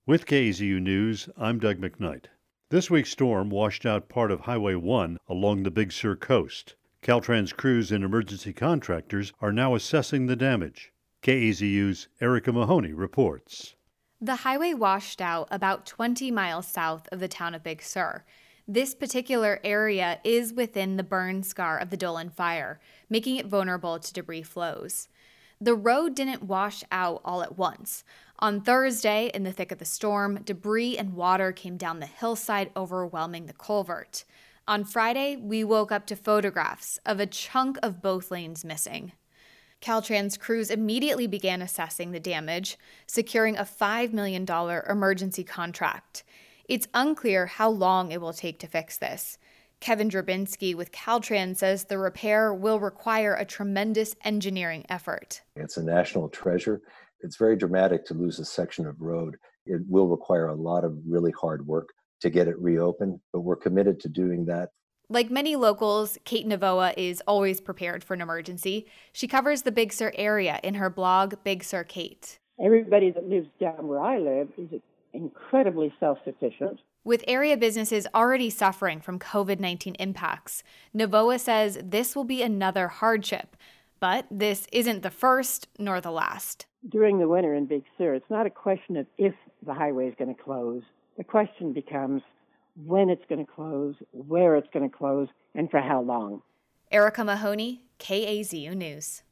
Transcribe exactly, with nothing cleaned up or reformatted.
With K A Z U News, I'm Doug McKnight. This week's storm washed out part of Highway one along the Big Sur coast. Caltrans crews and emergency contractors are now assessing the damage. K A Z U's Erica Mahoney reports. The highway washed out about twenty miles south of the town of Big Sur. This particular area is within the burn scar of the Dolan fire, making it vulnerable to debris flows. The road didn't wash out all at once. On Thursday, in the thick of the storm, debris and water came down the hillside, overwhelming the culvert. On Friday, we woke up to photographs of a chunk of both lanes missing. Caltrans crews immediately began assessing the damage, securing a five million dollars emergency contract. It's unclear how long it will take to fix this. Kevin Drabinski with Caltrans says the repair will require a tremendous engineering effort. It's a national treasure. It's very dramatic to lose a section of road. It will require a lot of really hard work to get it reopened, but we're committed to doing that. Like many locals, Kate Navoa is always prepared for an emergency. She covers the Big Sur area in her blog, Big Sur Kate. Everybody that lives down where I live is incredibly self-sufficient. With area businesses already suffering from covid nineteen impacts, Navoa says this will be another hardship. But this isn't the first nor the last. During the winter in Big Sur, it's not a question of if the highway is going to close. The question becomes when it's going to close, where it's going to close, and for how long. Erica Mahoney, K A Z U News.